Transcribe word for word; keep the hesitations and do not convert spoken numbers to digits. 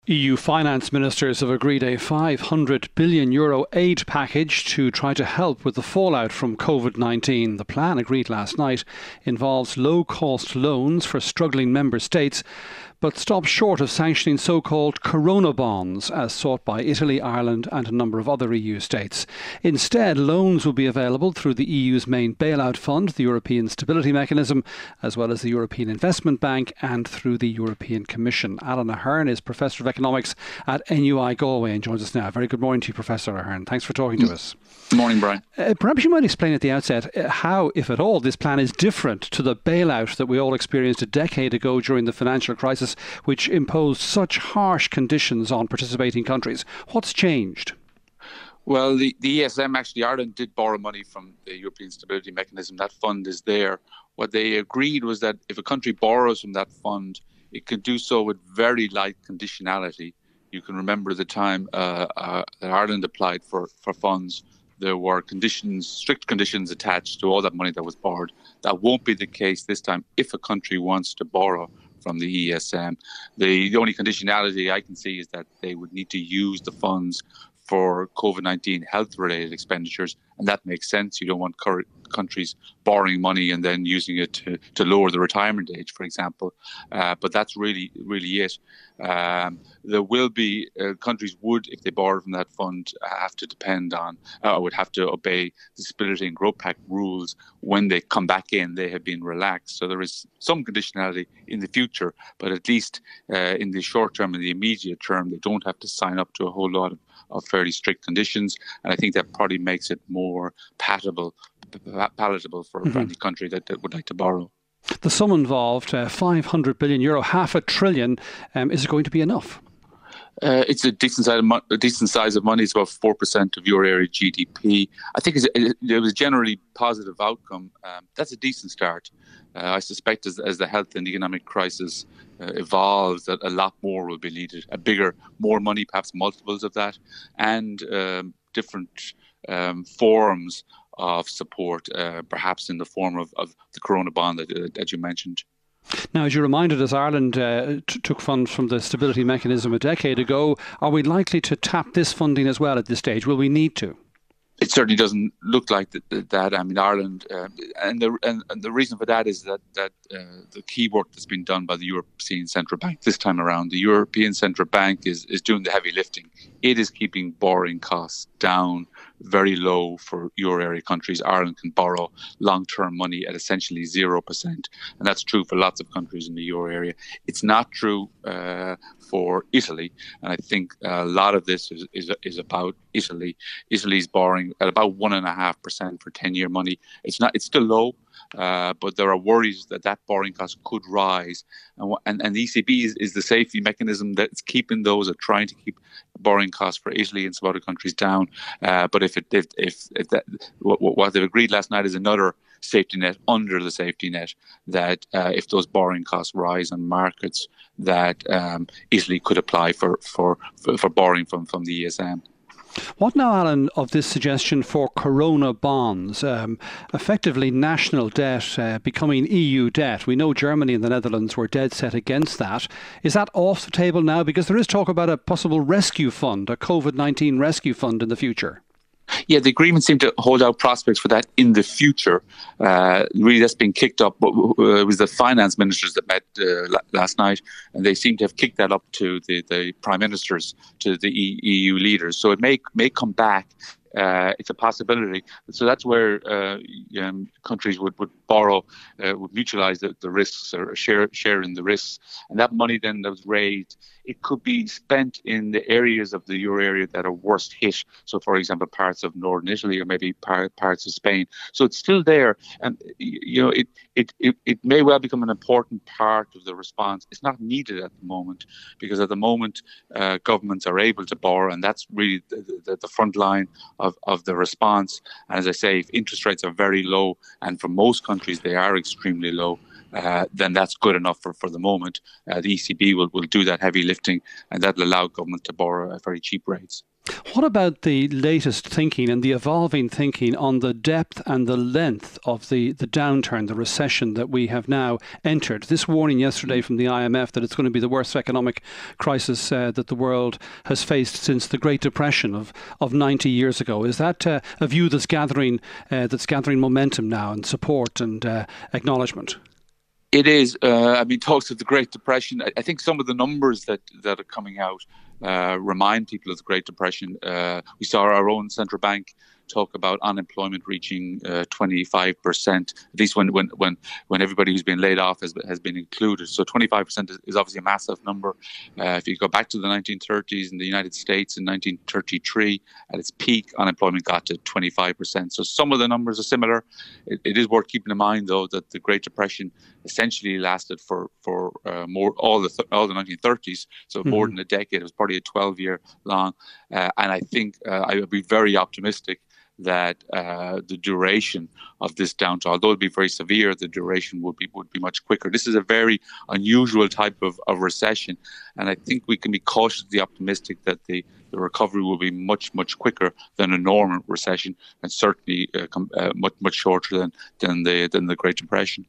E U finance ministers have agreed a five hundred billion euro aid package to try to help with the fallout from COVID nineteen. The plan, agreed last night, involves low-cost loans for struggling member states, but stops short of sanctioning so-called corona bonds, as sought by Italy, Ireland and a number of other E U states. Instead, loans will be available through the E U's main bailout fund, the European Stability Mechanism, as well as the European Investment Bank and through the European Commission. Alan Ahern is Professor of Economics at N U I Galway and joins us now. Very good morning to you, Professor Ahern. Thanks for talking to us. Good morning, Brian. Uh, perhaps you might explain at the outset uh, how, if at all, this plan is different to the bailout that we all experienced a decade ago during the financial crisis, which imposed such harsh conditions on participating countries. What's changed? Well, the, the E S M, actually, Ireland did borrow money from the European Stability Mechanism. That fund is there. What they agreed was that if a country borrows from that fund, it could do so with very light conditionality. You can remember the time uh, uh, that Ireland applied for, for funds. There were conditions, strict conditions attached to all that money that was borrowed. That won't be the case this time if a country wants to borrow from the E S M. The, the only conditionality I can see is that they would need to use the funds for COVID nineteen health-related expenditures, and that makes sense. You don't want cur- countries borrowing money and then using it to, to lower the retirement age, for example. Uh, but that's really, really it. Um, there will be, uh, countries would, if they borrow from that fund, have to depend on, uh, would have to obey the Stability and Growth Pact rules. When they come back in, they have been relaxed. So there is some conditionality in the future, but at least uh, in the short term and the immediate term, they don't have to sign up to a whole lot of of fairly strict conditions, and I think that probably makes it more palatable, palatable for, mm-hmm. for any country that, that would like to borrow. The sum involved, uh, five hundred billion euro, half a trillion, um, is it going to be enough? Uh, it's a decent size of mo- a decent size of money. It's about four percent of euro area G D P. I think it's, it, it was a generally positive outcome. Um, that's a decent start. Uh, I suspect as, as the health and economic crisis uh, evolves, that a lot more will be needed. A bigger, more money, perhaps multiples of that, and um, different um, forms of support, uh, perhaps in the form of, of the corona bond that, uh, that you mentioned. Now, as you reminded us, Ireland uh, t- took funds from the Stability Mechanism a decade ago. Are we likely to tap this funding as well at this stage? Will we need to? It certainly doesn't look like that. that. I mean, Ireland, uh, and the and, and the reason for that is that that uh, the key work that's been done by the European Central Bank this time around. The European Central Bank is is doing the heavy lifting. It is keeping borrowing costs down very low for euro area countries. Ireland can borrow long-term money at essentially zero percent, and that's true for lots of countries in the euro area. It's not true uh, for Italy, and I think a lot of this is is, is about Italy. Italy's borrowing at about one and a half percent for ten-year money. It's not. It's still low. Uh, but there are worries that that borrowing cost could rise, and and, and the E C B is, is the safety mechanism that's keeping those, or trying to keep borrowing costs for Italy and some other countries down. Uh, but if it if if, if that what, what they've agreed last night is another safety net under the safety net, that uh, if those borrowing costs rise on markets, that um, Italy could apply for for, for, for borrowing from, from the E S M. What now, Alan, of this suggestion for corona bonds, um, effectively national debt uh, becoming E U debt? We know Germany and the Netherlands were dead set against that. Is that off the table now? Because there is talk about a possible rescue fund, a COVID nineteen rescue fund in the future. Yeah, the agreement seemed to hold out prospects for that in the future. Uh, really, that's been kicked up. Uh, it was the finance ministers that met uh, last night, and they seem to have kicked that up to the, the prime ministers, to the E U leaders. So it may may come back. Uh, it's a possibility. So that's where uh, um, countries would, would borrow, uh, would mutualise the, the risks, or share share in the risks. And that money then that was raised, it could be spent in the areas of the euro area that are worst hit. So, for example, parts of northern Italy, or maybe par- parts of Spain. So it's still there. And, you know, it, it, it, it may well become an important part of the response. It's not needed at the moment, because at the moment, uh, governments are able to borrow, and that's really the, the, the front line Of, of the response. And as I say, if interest rates are very low, and for most countries they are extremely low, uh, then that's good enough for, for the moment. Uh, the E C B will, will do that heavy lifting, and that'll allow government to borrow at very cheap rates. What about the latest thinking and the evolving thinking on the depth and the length of the, the downturn, the recession that we have now entered? This warning yesterday from the I M F that it's going to be the worst economic crisis uh, that the world has faced since the Great Depression of, of ninety years ago. Is that uh, a view that's gathering uh, that's gathering momentum now and support and uh, acknowledgement? It is. Uh, I mean, talks of the Great Depression. I, I think some of the numbers that, that are coming out uh, remind people of the Great Depression. Uh, we saw our own central bank talk about unemployment reaching uh, twenty-five percent, at least when when when when everybody who's been laid off has has been included. So twenty-five percent is, is obviously a massive number. Uh, if you go back to the nineteen thirties in the United States in nineteen thirty-three, at its peak, unemployment got to twenty-five percent. So some of the numbers are similar. It, it is worth keeping in mind, though, that the Great Depression essentially lasted for for uh, more all the th- all the nineteen thirties, so mm-hmm. more than a decade. It was probably a twelve year long, uh, and I think uh, I would be very optimistic that uh, the duration of this downturn, although it would be very severe, the duration would be would be much quicker. This is a very unusual type of, of recession, and I think we can be cautiously optimistic that the, the recovery will be much, much quicker than a normal recession, and certainly uh, com- uh, much, much shorter than, than the than the Great Depression.